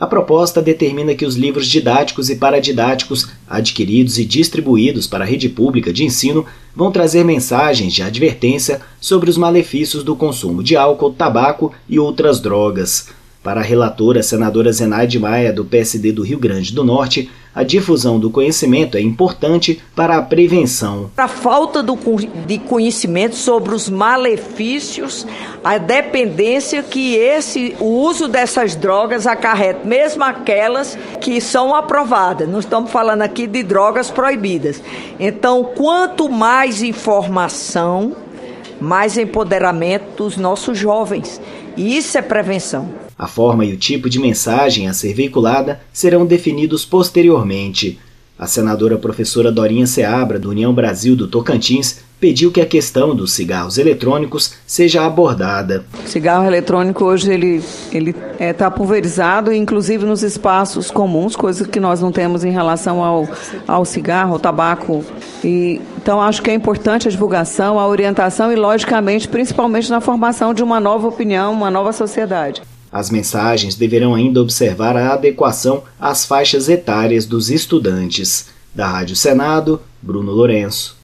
A proposta determina que os livros didáticos e paradidáticos adquiridos e distribuídos para a rede pública de ensino vão trazer mensagens de advertência sobre os malefícios do consumo de álcool, tabaco e outras drogas. Para a relatora, senadora Zenaide Maia, do PSD do Rio Grande do Norte, a difusão do conhecimento é importante para a prevenção. A falta de conhecimento sobre os malefícios, a dependência que o uso dessas drogas acarreta, mesmo aquelas que são aprovadas. Não estamos falando aqui de drogas proibidas. Então, quanto mais informação, mais empoderamento dos nossos jovens. E isso é prevenção. A forma e o tipo de mensagem a ser veiculada serão definidos posteriormente. A senadora professora Dorinha Seabra, do União Brasil do Tocantins, pediu que a questão dos cigarros eletrônicos seja abordada. O cigarro eletrônico hoje ele está pulverizado, inclusive nos espaços comuns, coisa que nós não temos em relação ao cigarro, ao tabaco. Então acho que é importante a divulgação, a orientação e, logicamente, principalmente na formação de uma nova opinião, uma nova sociedade. As mensagens deverão ainda observar a adequação às faixas etárias dos estudantes. Da Rádio Senado, Bruno Lourenço.